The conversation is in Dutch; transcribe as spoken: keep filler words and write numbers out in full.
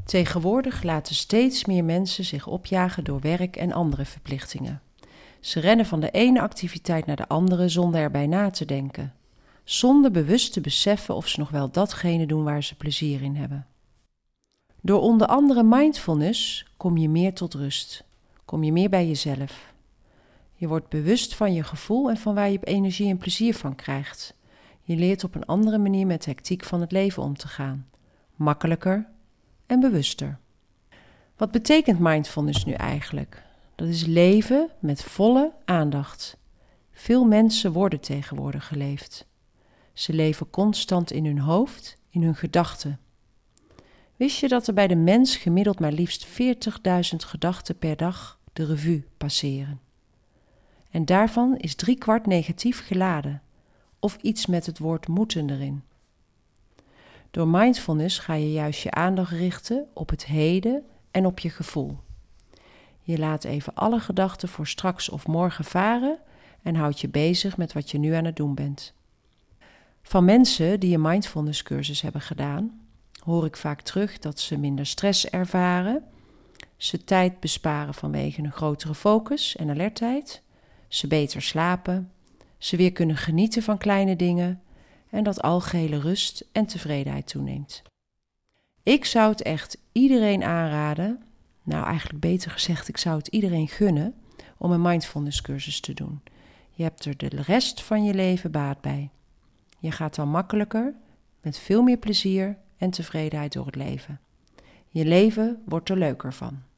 Tegenwoordig laten steeds meer mensen zich opjagen door werk en andere verplichtingen. Ze rennen van de ene activiteit naar de andere zonder erbij na te denken. Zonder bewust te beseffen of ze nog wel datgene doen waar ze plezier in hebben. Door onder andere mindfulness kom je meer tot rust. Kom je meer bij jezelf. Je wordt bewust van je gevoel en van waar je energie en plezier van krijgt. Je leert op een andere manier met de hectiek van het leven om te gaan. Makkelijker en bewuster. Wat betekent mindfulness nu eigenlijk? Dat is leven met volle aandacht. Veel mensen worden tegenwoordig geleefd. Ze leven constant in hun hoofd, in hun gedachten. Wist je dat er bij de mens gemiddeld maar liefst veertigduizend gedachten per dag de revue passeren? En daarvan is driekwart negatief geladen, of iets met het woord moeten erin. Door mindfulness ga je juist je aandacht richten op het heden en op je gevoel. Je laat even alle gedachten voor straks of morgen varen en houdt je bezig met wat je nu aan het doen bent. Van mensen die een mindfulness cursus hebben gedaan, hoor ik vaak terug dat ze minder stress ervaren, ze tijd besparen vanwege een grotere focus en alertheid, ze beter slapen, ze weer kunnen genieten van kleine dingen en dat algehele rust en tevredenheid toeneemt. Ik zou het echt iedereen aanraden, nou eigenlijk beter gezegd, ik zou het iedereen gunnen om een mindfulness cursus te doen. Je hebt er de rest van je leven baat bij. Je gaat dan makkelijker, met veel meer plezier en tevredenheid door het leven. Je leven wordt er leuker van.